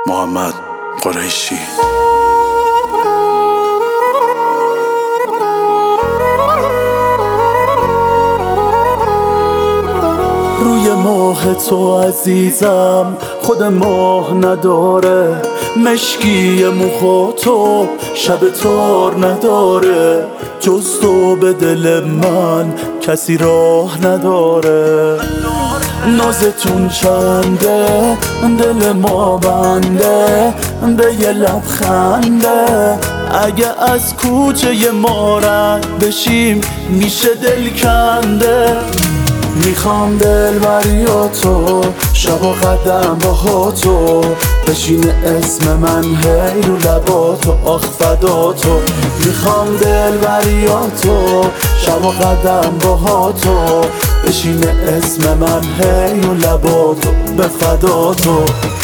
محمد قریشی. روی ماه تو عزیزم خود ماه نداره، مشکی مخ تو شب تار نداره، جز تو به دل من کسی راه نداره. نازتون چنده دل ما بنده به یه لبخنده، اگه از کوچه ما رد بشیم میشه دل کنده. میخوام دلبریاتو شب و قدم با تو بشینه اسم من هی رو لباتو آخ فداتو. میخوام دلبریاتو شب و قدم با تو بشینه اسم من هی رو لباتو به فداتو.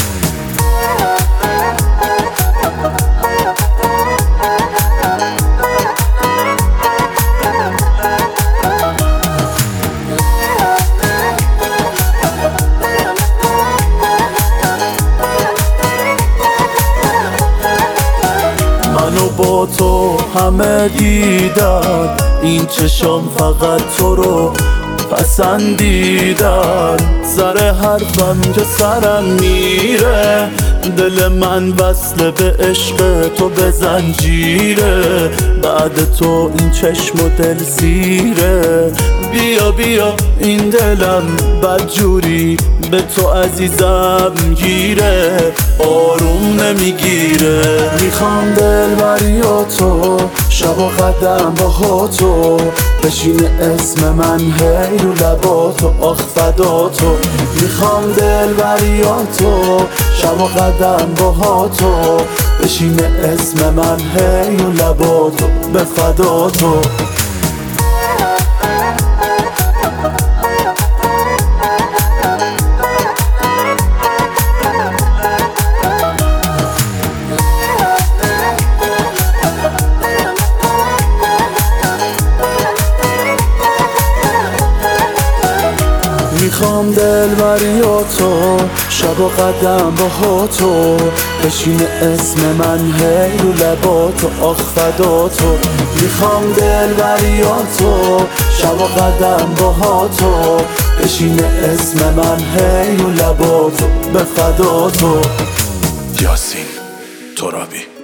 منو با تو همه دیدن، این چشام فقط تو رو پسندیدن. سر حرفم که سرم میره، دل من وصله به عشق تو به زنجیره. بعد تو این چشم و دل سیره، بیا بیا این دلم بدجوری به تو عزیزم گیره، آروم نمیگیره. میخوام دلبریاتو شب و قدم با تو بشینه اسم من هی رو لباتو آخ فداتو. میخوام دلبریاتو شب و قدم با تو بشینه اسم من هی رو لباتو به فداتو. میخوام دلبریاتو شب و قدم با تو بشینه اسم من هی رو لباتو آخ فداتو. میخوام دلبریاتو شب و قدم با تو بشینه اسم من هی رو لباتو به فداتو. یاسین ترابی.